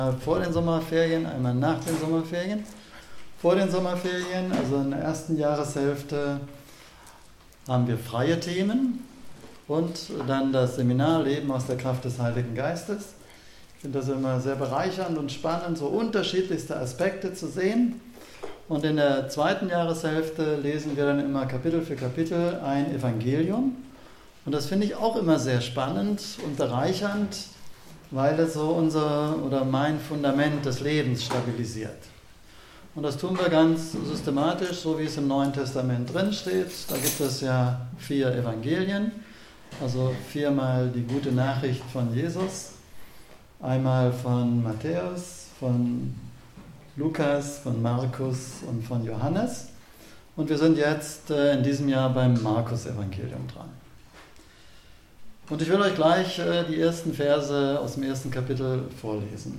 Vor den Sommerferien, einmal nach den Sommerferien. Vor den Sommerferien, also in der ersten Jahreshälfte, haben wir freie Themen und dann das Seminar Leben aus der Kraft des Heiligen Geistes. Ich finde das immer sehr bereichernd und spannend, so unterschiedlichste Aspekte zu sehen. Und in der zweiten Jahreshälfte lesen wir dann immer Kapitel für Kapitel ein Evangelium. Und das finde ich auch immer sehr spannend und bereichernd, weil es so mein Fundament des Lebens stabilisiert. Und das tun wir ganz systematisch, so wie es im Neuen Testament drin steht. Da gibt es ja 4 Evangelien, also 4-mal die gute Nachricht von Jesus. Einmal von Matthäus, von Lukas, von Markus und von Johannes. Und wir sind jetzt in diesem Jahr beim Markus-Evangelium dran. Und ich will euch gleich die ersten Verse aus dem ersten Kapitel vorlesen.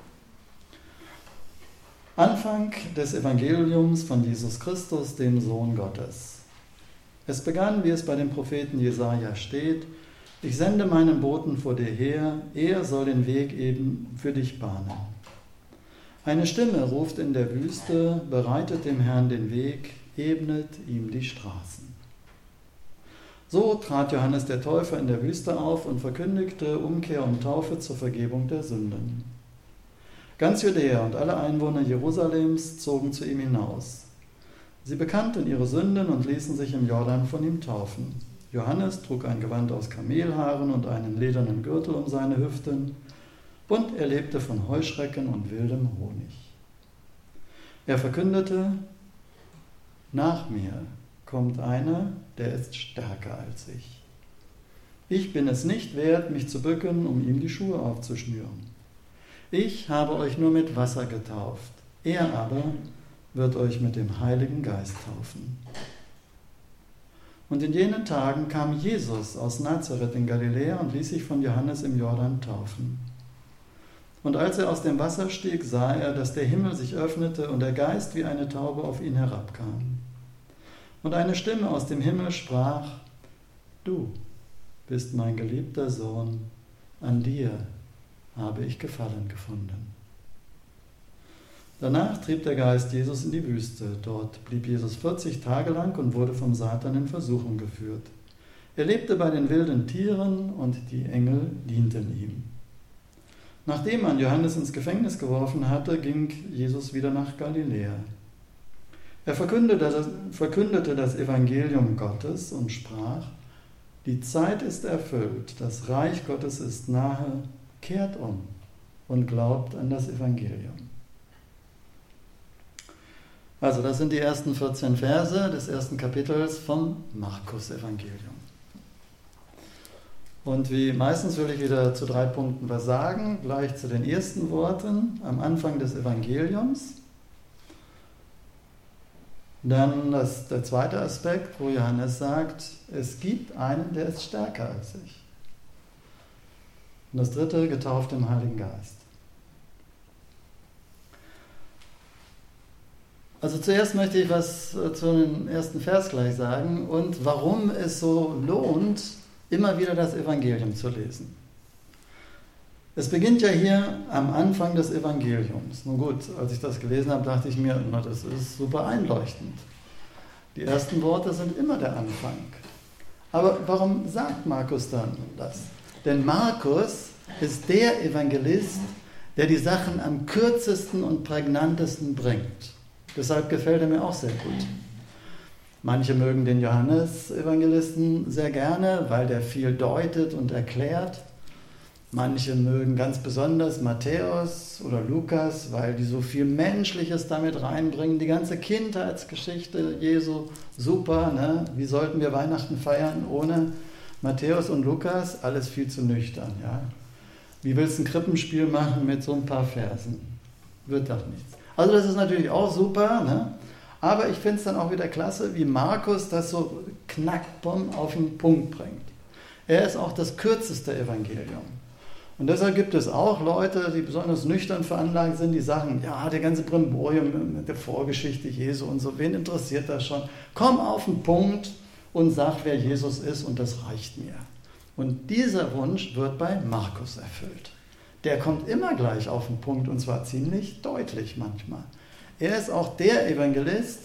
Anfang des Evangeliums von Jesus Christus, dem Sohn Gottes. Es begann, wie es bei dem Propheten Jesaja steht: Ich sende meinen Boten vor dir her, er soll den Weg eben für dich bahnen. Eine Stimme ruft in der Wüste: Bereitet dem Herrn den Weg, ebnet ihm die Straßen. So trat Johannes der Täufer in der Wüste auf und verkündigte Umkehr und Taufe zur Vergebung der Sünden. Ganz Judäa und alle Einwohner Jerusalems zogen zu ihm hinaus. Sie bekannten ihre Sünden und ließen sich im Jordan von ihm taufen. Johannes trug ein Gewand aus Kamelhaaren und einen ledernen Gürtel um seine Hüften, und er lebte von Heuschrecken und wildem Honig. Er verkündete: Nach mir kommt einer, der ist stärker als ich. Ich bin es nicht wert, mich zu bücken, um ihm die Schuhe aufzuschnüren. Ich habe euch nur mit Wasser getauft, er aber wird euch mit dem Heiligen Geist taufen. Und in jenen Tagen kam Jesus aus Nazareth in Galiläa und ließ sich von Johannes im Jordan taufen. Und als er aus dem Wasser stieg, sah er, dass der Himmel sich öffnete und der Geist wie eine Taube auf ihn herabkam. Und eine Stimme aus dem Himmel sprach: Du bist mein geliebter Sohn, an dir habe ich Gefallen gefunden. Danach trieb der Geist Jesus in die Wüste. Dort blieb Jesus 40 Tage lang und wurde vom Satan in Versuchung geführt. Er lebte bei den wilden Tieren und die Engel dienten ihm. Nachdem man Johannes ins Gefängnis geworfen hatte, ging Jesus wieder nach Galiläa. Er verkündete das Evangelium Gottes und sprach: Die Zeit ist erfüllt, das Reich Gottes ist nahe, kehrt um und glaubt an das Evangelium. Also das sind die ersten 14 Verse des ersten Kapitels vom Markus-Evangelium. Und wie meistens will ich wieder zu 3 Punkten was sagen, gleich zu den ersten Worten am Anfang des Evangeliums. Dann der zweite Aspekt, wo Johannes sagt, es gibt einen, der ist stärker als ich. Und das dritte, getauft im Heiligen Geist. Also zuerst möchte ich was zu dem ersten Vers gleich sagen und warum es so lohnt, immer wieder das Evangelium zu lesen. Es beginnt ja hier am Anfang des Evangeliums. Nun gut, als ich das gelesen habe, dachte ich mir, das ist super einleuchtend. Die ersten Worte sind immer der Anfang. Aber warum sagt Markus dann das? Denn Markus ist der Evangelist, der die Sachen am kürzesten und prägnantesten bringt. Deshalb gefällt er mir auch sehr gut. Manche mögen den Johannes-Evangelisten sehr gerne, weil der viel deutet und erklärt. Manche mögen ganz besonders Matthäus oder Lukas, weil die so viel Menschliches damit reinbringen. Die ganze Kindheitsgeschichte Jesu, super, ne? Wie sollten wir Weihnachten feiern ohne Matthäus und Lukas? Alles viel zu nüchtern, ja? Wie willst du ein Krippenspiel machen mit so ein paar Versen? Wird doch nichts. Also das ist natürlich auch super, ne? Aber ich finde es dann auch wieder klasse, wie Markus das so knackbumm auf den Punkt bringt. Er ist auch das kürzeste Evangelium. Und deshalb gibt es auch Leute, die besonders nüchtern veranlagt sind, die sagen, ja, der ganze Brimborium mit der Vorgeschichte Jesu und so, wen interessiert das schon? Komm auf den Punkt und sag, wer Jesus ist, und das reicht mir. Und dieser Wunsch wird bei Markus erfüllt. der kommt immer gleich auf den Punkt und zwar ziemlich deutlich manchmal. Er ist auch der Evangelist,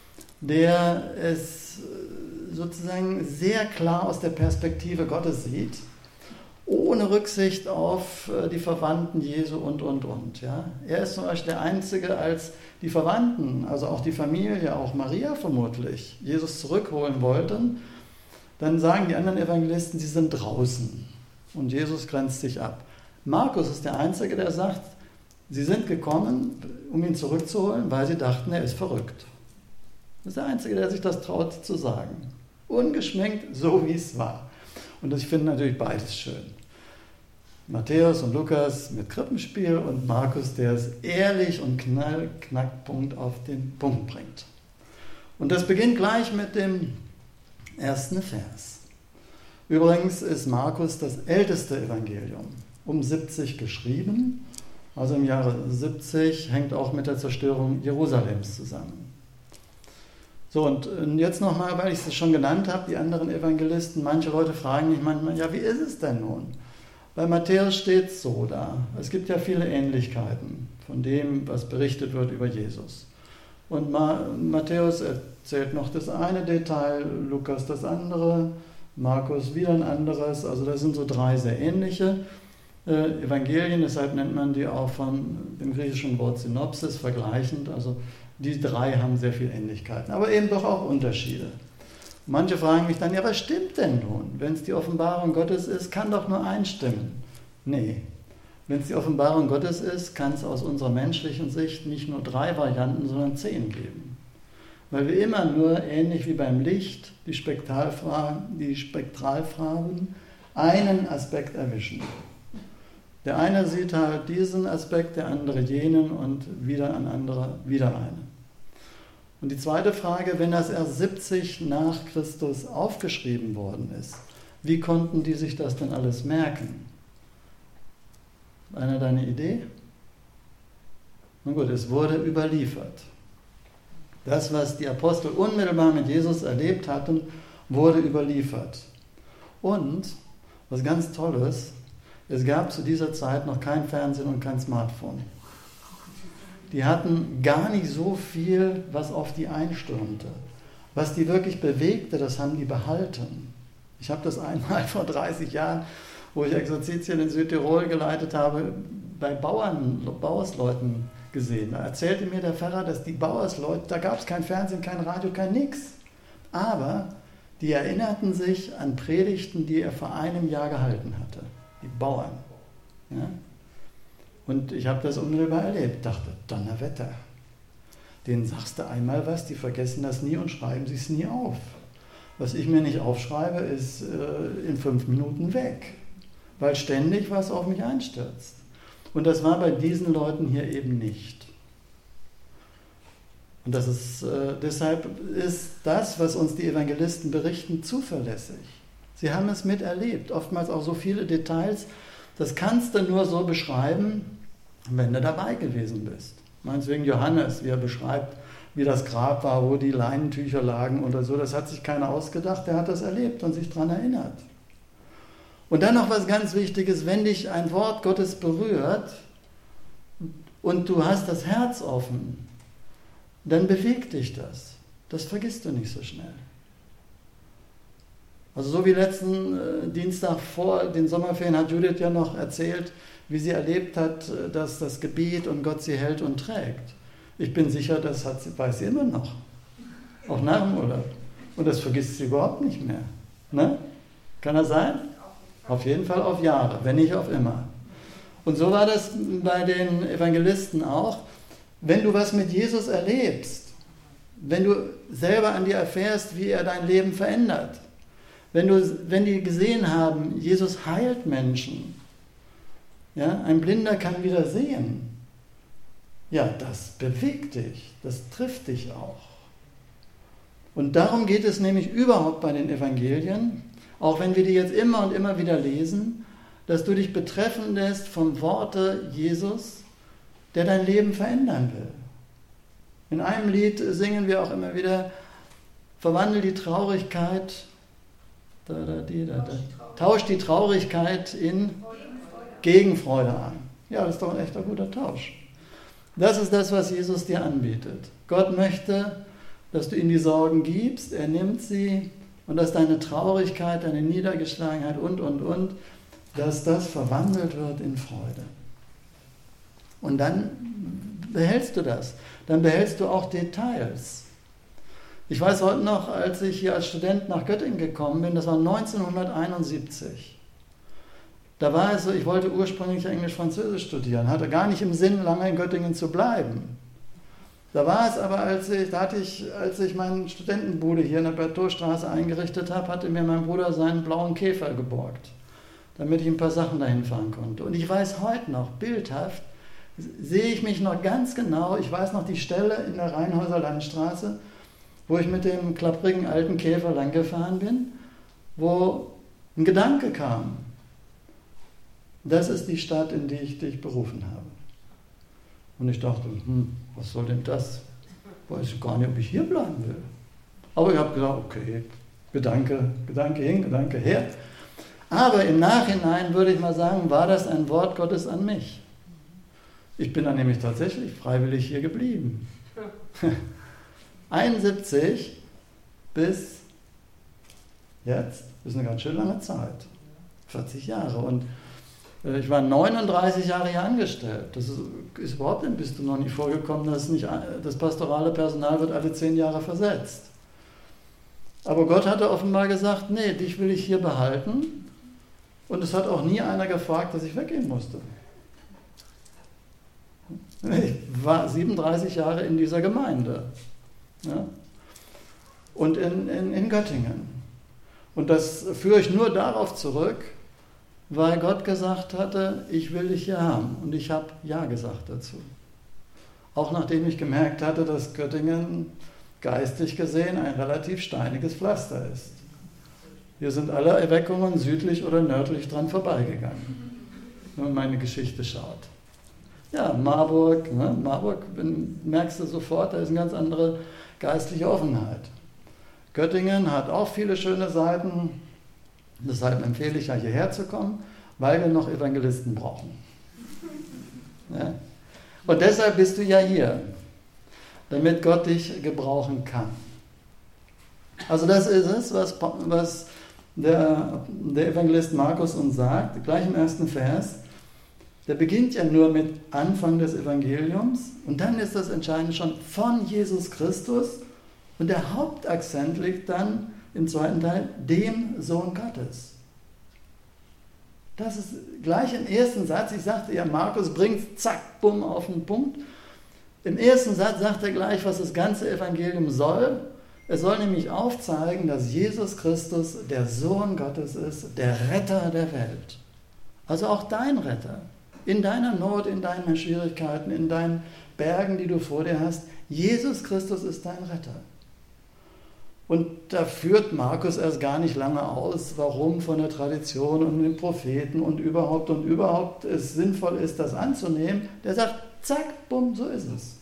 der es sozusagen sehr klar aus der Perspektive Gottes sieht, ohne Rücksicht auf die Verwandten Jesu und. Ja. Er ist zum Beispiel der Einzige, als die Verwandten, also auch die Familie, auch Maria vermutlich, Jesus zurückholen wollten, dann sagen die anderen Evangelisten, sie sind draußen und Jesus grenzt sich ab. Markus ist der Einzige, der sagt, sie sind gekommen, um ihn zurückzuholen, weil sie dachten, er ist verrückt. Das ist der Einzige, der sich das traut zu sagen. Ungeschminkt, so wie es war. Und ich finde natürlich beides schön. Matthäus und Lukas mit Krippenspiel und Markus, der es ehrlich und Knackpunkt auf den Punkt bringt. Und das beginnt gleich mit dem ersten Vers. Übrigens ist Markus das älteste Evangelium, um 70 geschrieben, also im Jahre 70, hängt auch mit der Zerstörung Jerusalems zusammen. So, und jetzt nochmal, weil ich es schon genannt habe, die anderen Evangelisten, manche Leute fragen mich manchmal, ja, wie ist es denn nun? Bei Matthäus steht es so da. Es gibt ja viele Ähnlichkeiten von dem, was berichtet wird über Jesus. Und Matthäus erzählt noch das eine Detail, Lukas das andere, Markus wieder ein anderes. Also das sind so 3 sehr ähnliche Evangelien, deshalb nennt man die auch von dem griechischen Wort Synopsis vergleichend. Also die 3 haben sehr viele Ähnlichkeiten, aber eben doch auch Unterschiede. Manche fragen mich dann, ja, was stimmt denn nun? Wenn es die Offenbarung Gottes ist, kann doch nur eins stimmen. Nee, wenn es die Offenbarung Gottes ist, kann es aus unserer menschlichen Sicht nicht nur 3 Varianten, sondern 10 geben. Weil wir immer nur, ähnlich wie beim Licht, die Spektralfarben, einen Aspekt erwischen. Der eine sieht halt diesen Aspekt, der andere jenen und wieder ein anderer wieder einen. Und die zweite Frage, wenn das erst 70 nach Christus aufgeschrieben worden ist, wie konnten die sich das denn alles merken? Einer deine Idee? Nun gut, es wurde überliefert. Das, was die Apostel unmittelbar mit Jesus erlebt hatten, wurde überliefert. Und, was ganz Tolles, es gab zu dieser Zeit noch kein Fernsehen und kein Smartphone. Die hatten gar nicht so viel, was auf die einstürmte. Was die wirklich bewegte, das haben die behalten. Ich habe das einmal vor 30 Jahren, wo ich Exerzitien in Südtirol geleitet habe, bei Bauersleuten gesehen. Da erzählte mir der Pfarrer, dass die Bauersleute, da gab es kein Fernsehen, kein Radio, kein nix. Aber die erinnerten sich an Predigten, die er vor einem Jahr gehalten hatte. Die Bauern. Ja? Und ich habe das unmittelbar erlebt, dachte, Donnerwetter. Denen sagst du einmal was, die vergessen das nie und schreiben sich es nie auf. Was ich mir nicht aufschreibe, ist in 5 Minuten weg, weil ständig was auf mich einstürzt. Und das war bei diesen Leuten hier eben nicht. Und das ist, deshalb ist das, was uns die Evangelisten berichten, zuverlässig. Sie haben es miterlebt, oftmals auch so viele Details, das kannst du nur so beschreiben, wenn du dabei gewesen bist. Meinetwegen Johannes, wie er beschreibt, wie das Grab war, wo die Leinentücher lagen oder so, das hat sich keiner ausgedacht, der hat das erlebt und sich daran erinnert. Und dann noch was ganz Wichtiges, wenn dich ein Wort Gottes berührt und du hast das Herz offen, dann bewegt dich das. Das vergisst du nicht so schnell. Also so wie letzten Dienstag vor den Sommerferien hat Judith ja noch erzählt, wie sie erlebt hat, dass das Gebet und Gott sie hält und trägt. Ich bin sicher, das weiß sie immer noch. Auch nach dem Urlaub. Und das vergisst sie überhaupt nicht mehr. Ne? Kann das sein? Auf jeden Fall auf Jahre, wenn nicht auf immer. Und so war das bei den Evangelisten auch. Wenn du was mit Jesus erlebst, wenn du selber an dir erfährst, wie er dein Leben verändert, wenn die gesehen haben, Jesus heilt Menschen, ja, ein Blinder kann wieder sehen, ja, das bewegt dich, das trifft dich auch. Und darum geht es nämlich überhaupt bei den Evangelien, auch wenn wir die jetzt immer und immer wieder lesen, dass du dich betreffen lässt vom Worte Jesus, der dein Leben verändern will. In einem Lied singen wir auch immer wieder, verwandel die Traurigkeit, tausch die Traurigkeit in Gegenfreude an. Ja, das ist doch ein echter guter Tausch. Das ist das, was Jesus dir anbietet. Gott möchte, dass du ihm die Sorgen gibst, er nimmt sie und dass deine Traurigkeit, deine Niedergeschlagenheit und, dass das verwandelt wird in Freude. Und dann behältst du das. Dann behältst du auch Details. Ich weiß heute noch, als ich hier als Student nach Göttingen gekommen bin, das war 1971. Da war es so, ich wollte ursprünglich Englisch-Französisch studieren, hatte gar nicht im Sinn, lange in Göttingen zu bleiben. Da war es aber, als ich meine Studentenbude hier in der Bertholstraße eingerichtet habe, hatte mir mein Bruder seinen blauen Käfer geborgt, damit ich ein paar Sachen dahin fahren konnte. Und ich weiß heute noch, bildhaft, sehe ich mich noch ganz genau, ich weiß noch die Stelle in der Rheinhäuser Landstraße, wo ich mit dem klapprigen alten Käfer lang gefahren bin, wo ein Gedanke kam. Das ist die Stadt, in die ich dich berufen habe. Und ich dachte, was soll denn das? Weiß ich gar nicht, ob ich hier bleiben will. Aber ich habe gesagt, okay, Gedanke hin, Gedanke her. Aber im Nachhinein würde ich mal sagen, war das ein Wort Gottes an mich. Ich bin dann nämlich tatsächlich freiwillig hier geblieben. 71 bis jetzt ist eine ganz schön lange Zeit. 40 Jahre. Und ich war 39 Jahre hier angestellt. Das ist überhaupt ein bisschen noch nicht vorgekommen, dass das pastorale Personal wird alle 10 Jahre versetzt. Aber Gott hatte offenbar gesagt, nee, dich will ich hier behalten. Und es hat auch nie einer gefragt, dass ich weggehen musste. Ich war 37 Jahre in dieser Gemeinde. Ja? Und in Göttingen. Und das führe ich nur darauf zurück, weil Gott gesagt hatte, ich will dich hier haben. Und ich habe Ja gesagt dazu. Auch nachdem ich gemerkt hatte, dass Göttingen geistig gesehen ein relativ steiniges Pflaster ist. Hier sind alle Erweckungen südlich oder nördlich dran vorbeigegangen, wenn man meine Geschichte schaut. Ja, Marburg, merkst du sofort, da ist eine ganz andere geistliche Offenheit. Göttingen hat auch viele schöne Seiten, deshalb empfehle ich ja hierher zu kommen, weil wir noch Evangelisten brauchen. Ja? Und deshalb bist du ja hier, damit Gott dich gebrauchen kann. Also das ist es, was der Evangelist Markus uns sagt, gleich im ersten Vers. Der beginnt ja nur mit Anfang des Evangeliums und dann ist das Entscheidende schon von Jesus Christus und der Hauptakzent liegt dann im zweiten Teil dem Sohn Gottes. Das ist gleich im ersten Satz, ich sagte ja, Markus bringt zack, bumm auf den Punkt. Im ersten Satz sagt er gleich, was das ganze Evangelium soll. Es soll nämlich aufzeigen, dass Jesus Christus der Sohn Gottes ist, der Retter der Welt. Also auch dein Retter. In deiner Not, in deinen Schwierigkeiten, in deinen Bergen, die du vor dir hast. Jesus Christus ist dein Retter. Und da führt Markus erst gar nicht lange aus, warum von der Tradition und den Propheten und überhaupt es sinnvoll ist, das anzunehmen. Der sagt, zack, bumm, so ist es.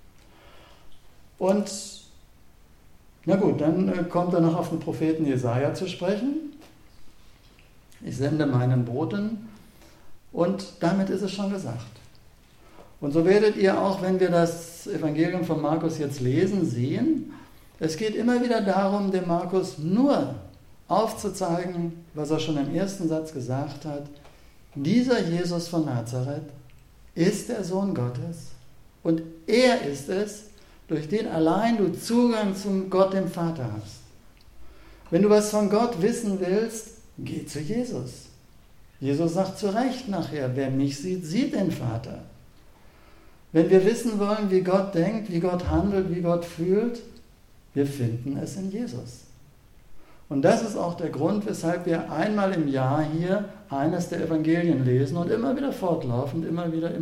Und na gut, dann kommt er noch auf den Propheten Jesaja zu sprechen. Ich sende meinen Boten und damit ist es schon gesagt. Und so werdet ihr auch, wenn wir das Evangelium von Markus jetzt lesen, sehen, es geht immer wieder darum, dem Markus nur aufzuzeigen, was er schon im ersten Satz gesagt hat. Dieser Jesus von Nazareth ist der Sohn Gottes und er ist es, durch den allein du Zugang zum Gott, dem Vater hast. Wenn du was von Gott wissen willst, geh zu Jesus. Jesus sagt zu Recht nachher, wer mich sieht, sieht den Vater. Wenn wir wissen wollen, wie Gott denkt, wie Gott handelt, wie Gott fühlt, wir finden es in Jesus. Und das ist auch der Grund, weshalb wir einmal im Jahr hier eines der Evangelien lesen und immer wieder fortlaufend, immer wieder.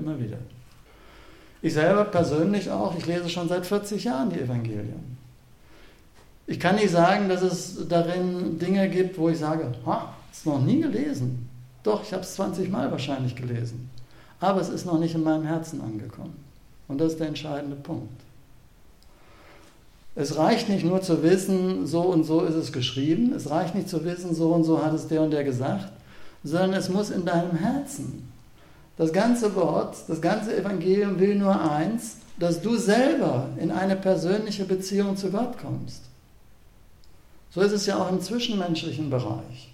Ich selber persönlich auch, ich lese schon seit 40 Jahren die Evangelien. Ich kann nicht sagen, dass es darin Dinge gibt, wo ich sage, ist noch nie gelesen. Doch, ich habe es 20 Mal wahrscheinlich gelesen. Aber es ist noch nicht in meinem Herzen angekommen. Und das ist der entscheidende Punkt. Es reicht nicht nur zu wissen, so und so ist es geschrieben. Es reicht nicht zu wissen, so und so hat es der und der gesagt. Sondern es muss in deinem Herzen Das ganze Wort, das ganze Evangelium will nur eins, dass du selber in eine persönliche Beziehung zu Gott kommst. So ist es ja auch im zwischenmenschlichen Bereich.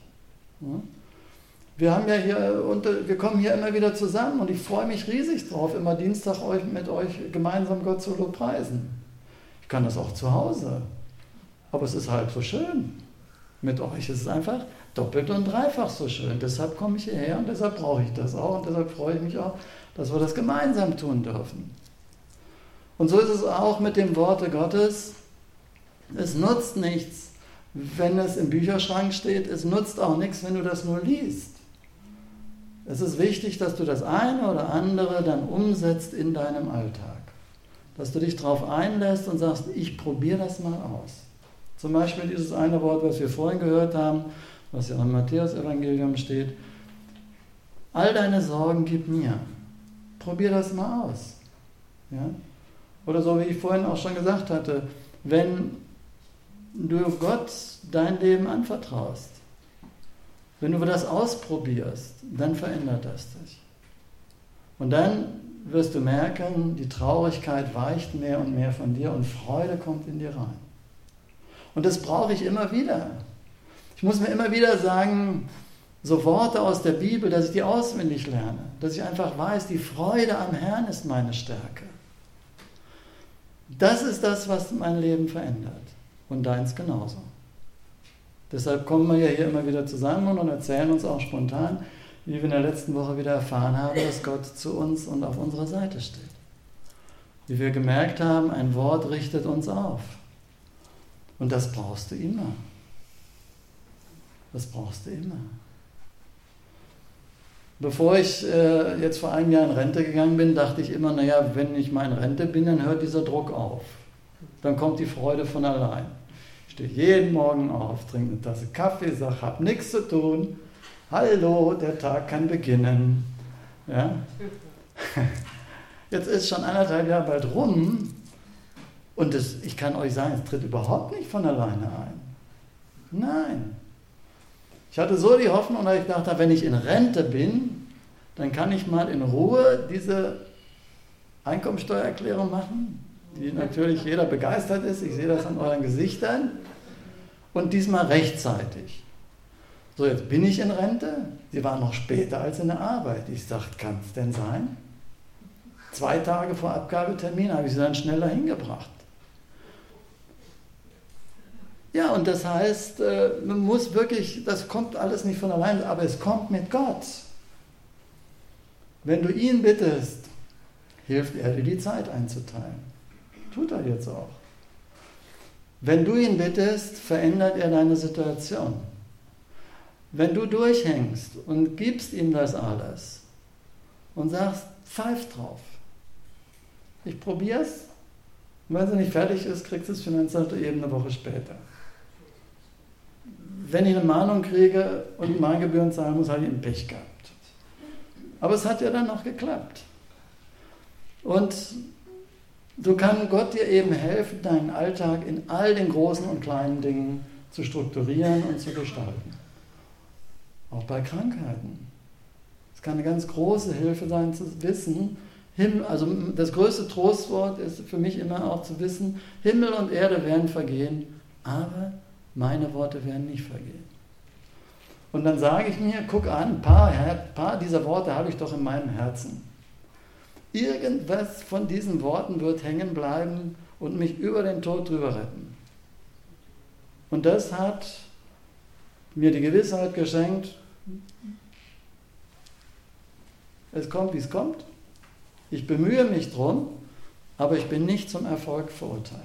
Wir kommen hier immer wieder zusammen und ich freue mich riesig drauf, immer Dienstag mit euch gemeinsam Gott zu lobpreisen. Ich kann das auch zu Hause, aber es ist halb so schön. Mit euch ist es einfach doppelt und dreifach so schön. Deshalb komme ich hierher und deshalb brauche ich das auch und deshalb freue ich mich auch, dass wir das gemeinsam tun dürfen. Und so ist es auch mit dem Worte Gottes. Es nutzt nichts, wenn es im Bücherschrank steht. Es nutzt auch nichts, wenn du das nur liest. Es ist wichtig, dass du das eine oder andere dann umsetzt in deinem Alltag. Dass du dich darauf einlässt und sagst, ich probiere das mal aus. Zum Beispiel dieses eine Wort, was wir vorhin gehört haben, was ja im Matthäus-Evangelium steht. All deine Sorgen gib mir. Probier das mal aus. Ja? Oder so, wie ich vorhin auch schon gesagt hatte, wenn du Gott dein Leben anvertraust, wenn du das ausprobierst, dann verändert das dich. Und dann wirst du merken, die Traurigkeit weicht mehr und mehr von dir und Freude kommt in dir rein. Und das brauche ich immer wieder. Ich muss mir immer wieder sagen, so Worte aus der Bibel, dass ich die auswendig lerne, dass ich einfach weiß, die Freude am Herrn ist meine Stärke. Das ist das, was mein Leben verändert. Und deins genauso. Deshalb kommen wir ja hier immer wieder zusammen und erzählen uns auch spontan, wie wir in der letzten Woche wieder erfahren haben, dass Gott zu uns und auf unserer Seite steht. Wie wir gemerkt haben, ein Wort richtet uns auf. Und das brauchst du immer. Das brauchst du immer. Bevor ich jetzt vor einem Jahr in Rente gegangen bin, dachte ich immer, naja, wenn ich mal in Rente bin, dann hört dieser Druck auf. Dann kommt die Freude von allein. Ich stehe jeden Morgen auf, trinke eine Tasse Kaffee, sage, hab nichts zu tun. Hallo, der Tag kann beginnen. Ja? Jetzt ist schon 1,5 Jahre bald rum und ich kann euch sagen, es tritt überhaupt nicht von alleine ein. Nein. Ich hatte so die Hoffnung, dass ich dachte, wenn ich in Rente bin, dann kann ich mal in Ruhe diese Einkommensteuererklärung machen, die natürlich jeder begeistert ist. Ich sehe das an euren Gesichtern. Und diesmal rechtzeitig. So, jetzt bin ich in Rente. Sie war noch später als in der Arbeit. Ich sagte, kann es denn sein? 2 Tage vor Abgabetermin habe ich sie dann schneller hingebracht. Ja, und das heißt, man muss wirklich, das kommt alles nicht von allein, aber es kommt mit Gott. Wenn du ihn bittest, hilft er dir die Zeit einzuteilen. Tut er jetzt auch. Wenn du ihn bittest, verändert er deine Situation. Wenn du durchhängst und gibst ihm das alles und sagst, pfeif drauf. Ich probier's. Und wenn sie nicht fertig ist, kriegst du es finanziell eben eine Woche später. Wenn ich eine Mahnung kriege und Mahngebühren zahlen muss, habe ich ein Pech gehabt. Aber es hat ja dann noch geklappt. Und so kann Gott dir eben helfen, deinen Alltag in all den großen und kleinen Dingen zu strukturieren und zu gestalten. Auch bei Krankheiten. Es kann eine ganz große Hilfe sein, zu wissen, also das größte Trostwort ist für mich immer auch zu wissen, Himmel und Erde werden vergehen, aber meine Worte werden nicht vergehen. Und dann sage ich mir, guck an, ein paar dieser Worte habe ich doch in meinem Herzen. Irgendwas von diesen Worten wird hängen bleiben und mich über den Tod drüber retten. Und das hat mir die Gewissheit geschenkt, es kommt, wie es kommt. Ich bemühe mich drum, aber ich bin nicht zum Erfolg verurteilt.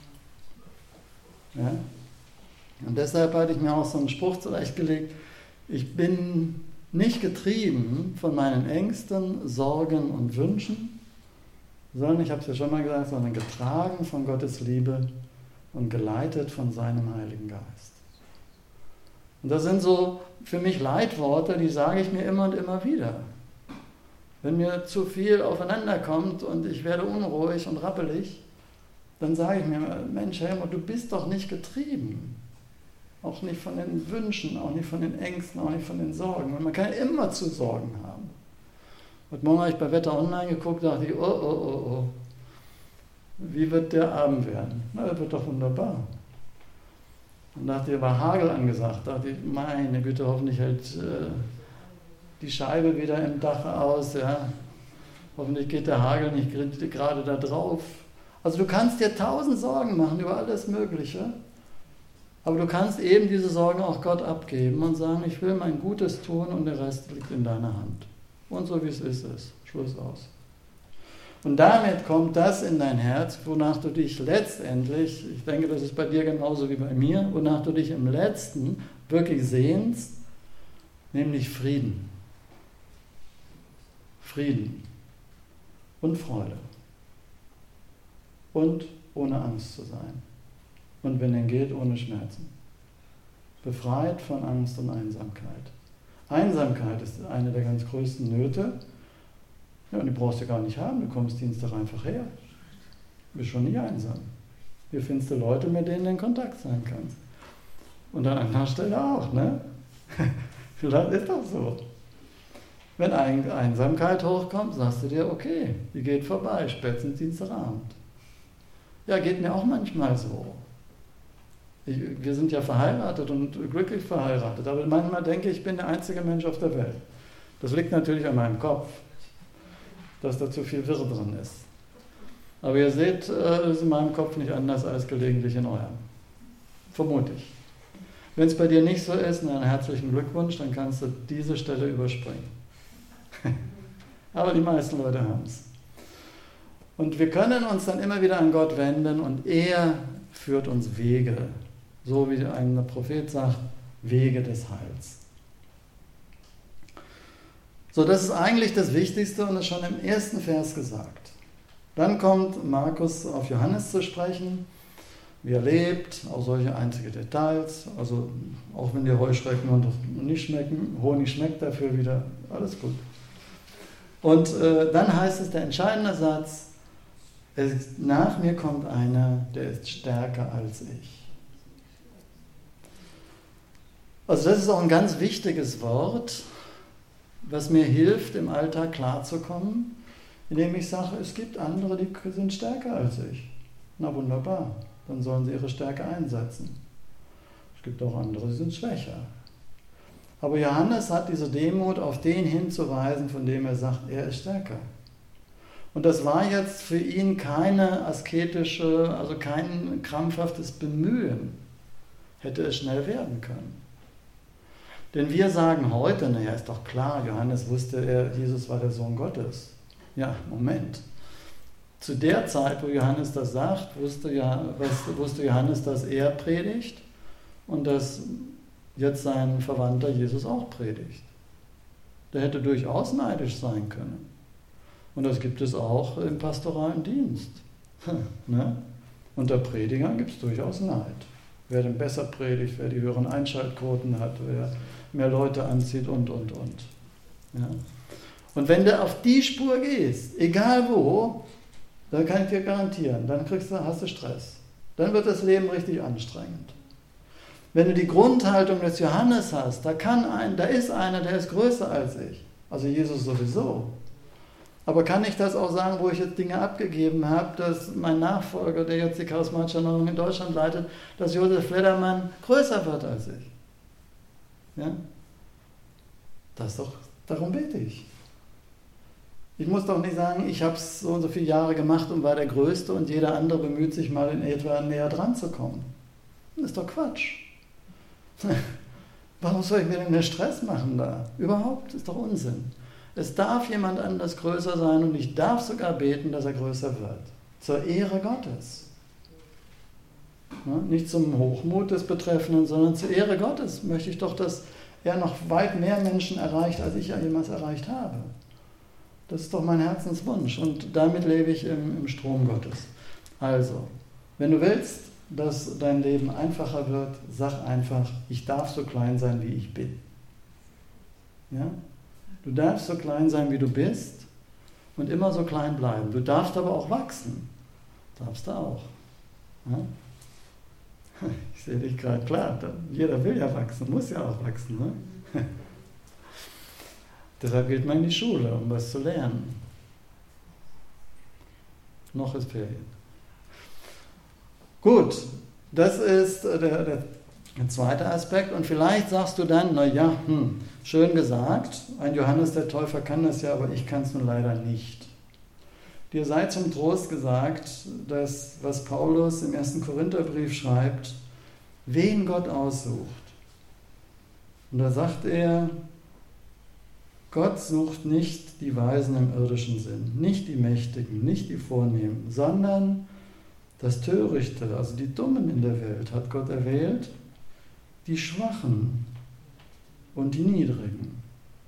Ja? Und deshalb hatte ich mir auch so einen Spruch zurechtgelegt, ich bin nicht getrieben von meinen Ängsten, Sorgen und Wünschen, sondern, ich habe es ja schon mal gesagt, sondern getragen von Gottes Liebe und geleitet von seinem Heiligen Geist. Und das sind so für mich Leitworte, die sage ich mir immer und immer wieder. Wenn mir zu viel aufeinander kommt und ich werde unruhig und rappelig, dann sage ich mir, Mensch Helmut, du bist doch nicht getrieben. Auch nicht von den Wünschen, auch nicht von den Ängsten, auch nicht von den Sorgen. Und man kann immer zu Sorgen haben. Heute Morgen habe ich bei Wetter Online geguckt, dachte ich, oh. Wie wird der Abend werden? Na, das wird doch wunderbar. Und dachte ich, war Hagel angesagt. Dachte ich, meine Güte, hoffentlich hält die Scheibe wieder im Dach aus. Ja. Hoffentlich geht der Hagel nicht gerade da drauf. Also du kannst dir 1000 Sorgen machen über alles Mögliche. Aber du kannst eben diese Sorgen auch Gott abgeben und sagen, ich will mein Gutes tun und der Rest liegt in deiner Hand. Und so wie es ist. Schluss aus. Und damit kommt das in dein Herz, wonach du dich letztendlich, ich denke, das ist bei dir genauso wie bei mir, wonach du dich im Letzten wirklich sehnst, nämlich Frieden. Frieden und Freude. Und ohne Angst zu sein. Und wenn denn geht, ohne Schmerzen. Befreit von Angst und Einsamkeit. Einsamkeit ist eine der ganz größten Nöte. Ja, und die brauchst du gar nicht haben, du kommst Dienstag einfach her. Du bist schon nie einsam. Hier findest du Leute, mit denen du in Kontakt sein kannst. Und an anderer Stelle auch, ne? Das ist doch so. Wenn Einsamkeit hochkommt, sagst du dir, okay, die geht vorbei, spätestens Dienstagabend. Ja, geht mir auch manchmal so. Wir sind ja verheiratet und glücklich verheiratet, aber manchmal denke ich, ich bin der einzige Mensch auf der Welt. Das liegt natürlich an meinem Kopf, dass da zu viel Wirr drin ist. Aber ihr seht, es ist in meinem Kopf nicht anders als gelegentlich in eurem. Vermute ich. Wenn es bei dir nicht so ist, einen herzlichen Glückwunsch, dann kannst du diese Stelle überspringen. Aber die meisten Leute haben es. Und wir können uns dann immer wieder an Gott wenden und er führt uns Wege. So wie ein Prophet sagt, Wege des Heils. So, das ist eigentlich das Wichtigste und ist schon im ersten Vers gesagt. Dann kommt Markus auf Johannes zu sprechen, wie er lebt, auch solche einzige Details. Also auch wenn die Heuschrecken und nicht schmecken, Honig schmeckt dafür wieder, alles gut. Und dann heißt es, der entscheidende Satz, nach mir kommt einer, der ist stärker als ich. Also das ist auch ein ganz wichtiges Wort, was mir hilft, im Alltag klarzukommen, indem ich sage, es gibt andere, die sind stärker als ich. Na wunderbar, dann sollen sie ihre Stärke einsetzen. Es gibt auch andere, die sind schwächer. Aber Johannes hat diese Demut, auf den hinzuweisen, von dem er sagt, er ist stärker. Und das war jetzt für ihn keine asketische, also kein krampfhaftes Bemühen. Hätte es schnell werden können. Denn wir sagen heute, naja, ist doch klar, Johannes wusste, Jesus war der Sohn Gottes. Ja, Moment. Zu der Zeit, wo Johannes das sagt, wusste Johannes, dass er predigt und dass jetzt sein Verwandter Jesus auch predigt. Der hätte durchaus neidisch sein können. Und das gibt es auch im pastoralen Dienst. Ne? Unter Predigern gibt es durchaus Neid. Wer denn besser predigt, wer die höheren Einschaltquoten hat, wer mehr Leute anzieht und. Ja? Und wenn du auf die Spur gehst, egal wo, dann kann ich dir garantieren, dann hast du Stress. Dann wird das Leben richtig anstrengend. Wenn du die Grundhaltung des Johannes hast, da ist einer, der ist größer als ich. Also Jesus sowieso. Aber kann ich das auch sagen, wo ich jetzt Dinge abgegeben habe, dass mein Nachfolger, der jetzt die charismatische Erneuerung in Deutschland leitet, dass Josef Fledermann größer wird als ich? Ja? Darum bete ich. Ich muss doch nicht sagen, ich habe es so und so viele Jahre gemacht und war der Größte und jeder andere bemüht sich mal in etwa näher dran zu kommen. Das ist doch Quatsch. Warum soll ich mir denn den Stress machen da? Überhaupt, das ist doch Unsinn. Es darf jemand anders größer sein und ich darf sogar beten, dass er größer wird. Zur Ehre Gottes. Nicht zum Hochmut des Betreffenden, sondern zur Ehre Gottes möchte ich doch, dass er noch weit mehr Menschen erreicht, als ich ja jemals erreicht habe. Das ist doch mein Herzenswunsch und damit lebe ich im Strom Gottes. Also, wenn du willst, dass dein Leben einfacher wird, sag einfach, ich darf so klein sein, wie ich bin. Ja? Du darfst so klein sein, wie du bist und immer so klein bleiben. Du darfst aber auch wachsen. Darfst du auch. Ja? Ich sehe dich gerade, klar, jeder will ja wachsen, muss ja auch wachsen. Ne? Deshalb geht man in die Schule, um was zu lernen. Noch ist Ferien. Gut, das ist der zweite Aspekt. Und vielleicht sagst du dann, naja, schön gesagt, ein Johannes der Täufer kann das ja, aber ich kann es nun leider nicht. Dir sei zum Trost gesagt, dass, was Paulus im 1. Korintherbrief schreibt, wen Gott aussucht. Und da sagt er, Gott sucht nicht die Weisen im irdischen Sinn, nicht die Mächtigen, nicht die Vornehmen, sondern das Törichte, also die Dummen in der Welt, hat Gott erwählt, die Schwachen und die Niedrigen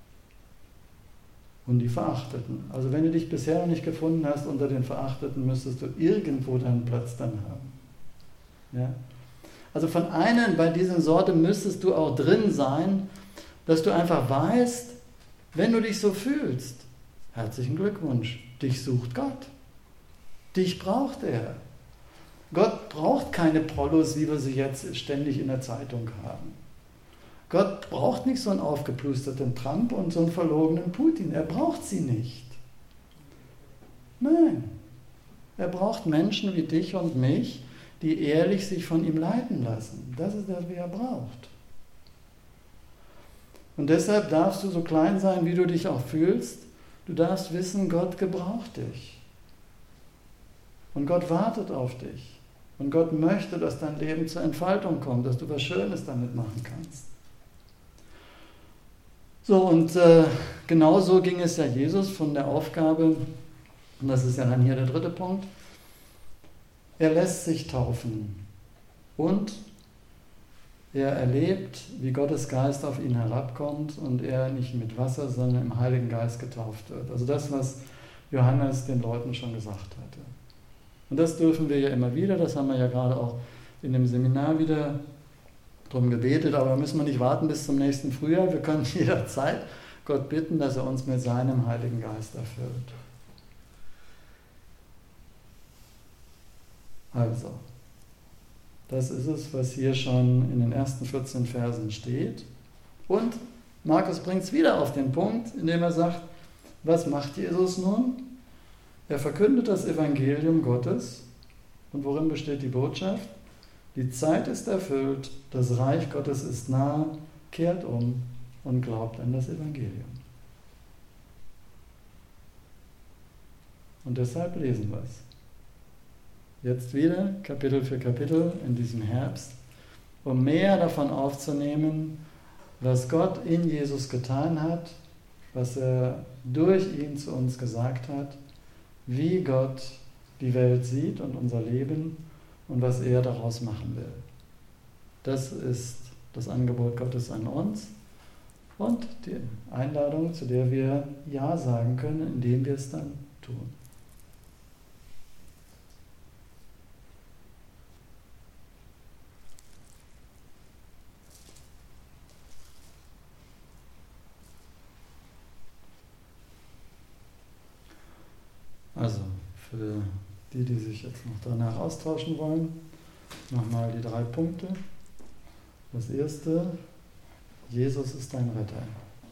und die Verachteten. Also wenn du dich bisher noch nicht gefunden hast unter den Verachteten, müsstest du irgendwo deinen Platz dann haben. Ja? Also von einer bei dieser Sorte müsstest du auch drin sein, dass du einfach weißt, wenn du dich so fühlst, herzlichen Glückwunsch, dich sucht Gott. Dich braucht er. Gott braucht keine Prollos, wie wir sie jetzt ständig in der Zeitung haben. Gott braucht nicht so einen aufgeplusterten Trump und so einen verlogenen Putin. Er braucht sie nicht. Nein. Er braucht Menschen wie dich und mich, die ehrlich sich von ihm leiten lassen. Das ist das, was er braucht. Und deshalb darfst du so klein sein, wie du dich auch fühlst. Du darfst wissen, Gott gebraucht dich. Und Gott wartet auf dich. Und Gott möchte, dass dein Leben zur Entfaltung kommt, dass du was Schönes damit machen kannst. So, und genau so ging es ja Jesus von der Aufgabe, und das ist ja dann hier der dritte Punkt, er lässt sich taufen und er erlebt, wie Gottes Geist auf ihn herabkommt und er nicht mit Wasser, sondern im Heiligen Geist getauft wird. Also das, was Johannes den Leuten schon gesagt hatte. Und das dürfen wir ja immer wieder, das haben wir ja gerade auch in dem Seminar wieder drum gebetet, aber müssen wir nicht warten bis zum nächsten Frühjahr. Wir können jederzeit Gott bitten, dass er uns mit seinem Heiligen Geist erfüllt. Also, das ist es, was hier schon in den ersten 14 Versen steht. Und Markus bringt es wieder auf den Punkt, indem er sagt, was macht Jesus nun? Er verkündet das Evangelium Gottes. Und worin besteht die Botschaft? Die Zeit ist erfüllt, das Reich Gottes ist nahe, kehrt um und glaubt an das Evangelium. Und deshalb lesen wir es. Jetzt wieder Kapitel für Kapitel in diesem Herbst, um mehr davon aufzunehmen, was Gott in Jesus getan hat, was er durch ihn zu uns gesagt hat, wie Gott die Welt sieht und unser Leben und was er daraus machen will. Das ist das Angebot Gottes an uns und die Einladung, zu der wir Ja sagen können, indem wir es dann tun. Also, für die, die sich jetzt noch danach austauschen wollen, nochmal die 3 Punkte. Das erste, Jesus ist dein Retter.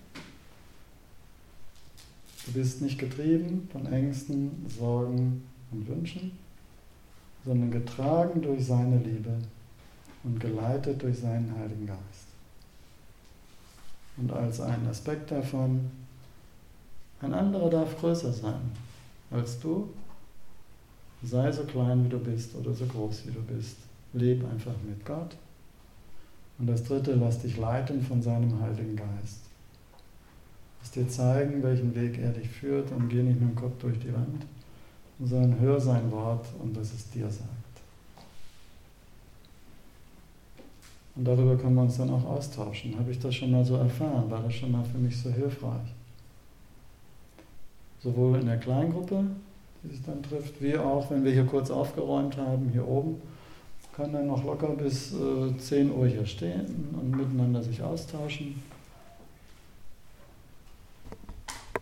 Du bist nicht getrieben von Ängsten, Sorgen und Wünschen, sondern getragen durch seine Liebe und geleitet durch seinen Heiligen Geist. Und als einen Aspekt davon, ein anderer darf größer sein als du. Sei so klein wie du bist oder so groß wie du bist. Leb einfach mit Gott. Und das dritte, lass dich leiten von seinem Heiligen Geist. Lass dir zeigen, welchen Weg er dich führt und geh nicht mit dem Kopf durch die Wand, sondern hör sein Wort und was es dir sagt. Und darüber können wir uns dann auch austauschen. Habe ich das schon mal so erfahren? War das schon mal für mich so hilfreich? Sowohl in der Kleingruppe, die sich dann trifft, wie auch, wenn wir hier kurz aufgeräumt haben, hier oben, kann dann noch locker bis 10 Uhr hier stehen und miteinander sich austauschen.